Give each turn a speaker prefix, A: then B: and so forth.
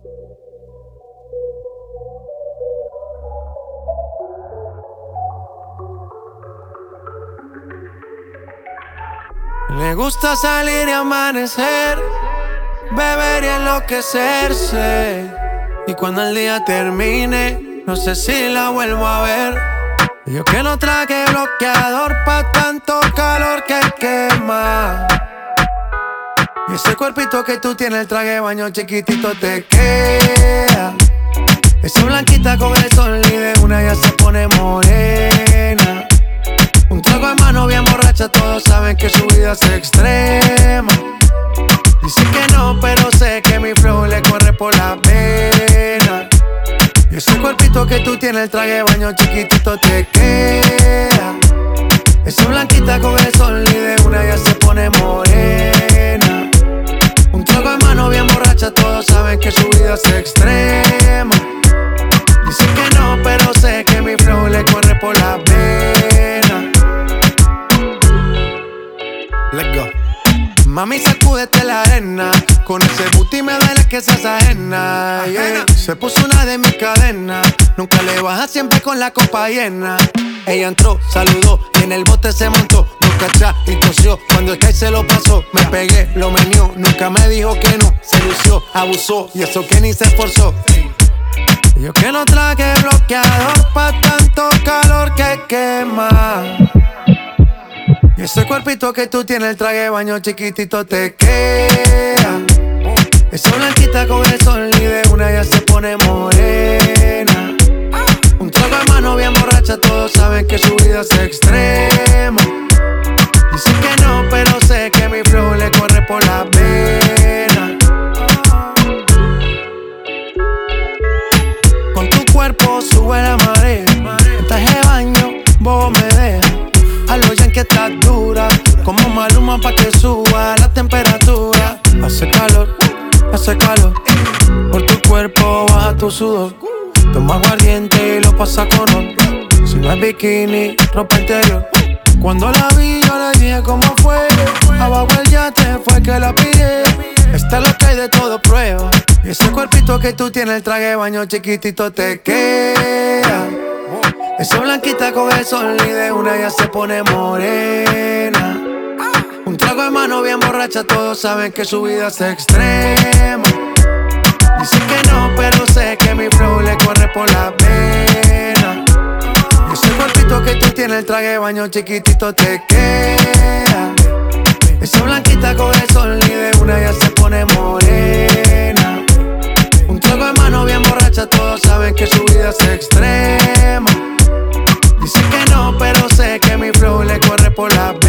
A: Le gusta salir y amanecer, beber y enloquecerse. Y cuando el día termine, no sé si la vuelvo a ver. Yo que no traje bloqueador pa' tanto calor que quema. Y ese cuerpito que tú tienes, el traje de baño chiquitito te queda. Esa blanquita con el sol y de una ya se pone morena. Un trago en mano bien borracha, todos saben que su vida es extrema. Dicen que no, pero sé que mi flow le corre por la vena. Y ese cuerpito que tú tienes, el traje de baño chiquitito te queda. Esa blanquita con el sol y de una ya se pone morena. Un trago en mano bien borracha, todos saben que su vida es extrema. Dicen que no, pero sé que mi flow le corre por la vena. Let's go. Mami, sacúdete la arena. Con ese booty me duele que seas ajena, yeah. Se puso una de mis cadenas. Nunca le baja, siempre con la copa llena. Ella entró, saludó y en el bote se montó. Nunca atrás y tosió. Cuando el que se lo pasó, me pegué, lo menió. Nunca me dijo que no, se lució, abusó. Y eso que ni se esforzó. Yo que no traje bloqueador pa' tanto calor que quema. Y ese cuerpito que tú tienes, el traje de baño chiquitito te queda. Esa blanquita con el sol y de una ya se pone morena. Un trago en mano bien borracha, todos saben que su vida es extrema. Dicen que no, pero sé que mi flow le corre por la vena. Con tu cuerpo sube la marea. En traje de baño, vos me dejas. A lo Yankee estás dura, como Maluma pa' que suba la temperatura. Hace calor, por tu cuerpo baja tu sudor. Toma aguardiente y lo pasa con ron. Si no es bikini, ropa interior. Cuando la vi yo le dije cómo fue. Abajo el yate fue que la pillé. Esta es lo que hay de todo prueba. Y ese cuerpito que tú tienes, el traje de baño chiquitito te queda. Esa blanquita con el sol y de una ya se pone morena. Un trago de mano bien borracha, todos saben que su vida es extrema. Dicen que no, pero sé que mi flow le corre por la vena. Y ese cuerpito que tú tienes, el traje de baño chiquitito te queda. Esa blanquita con el sol y de una ya se pone morena. Un trago de mano bien borracha, todos saben que su vida es extrema. Dicen que no, pero sé que mi flow le corre por la vena.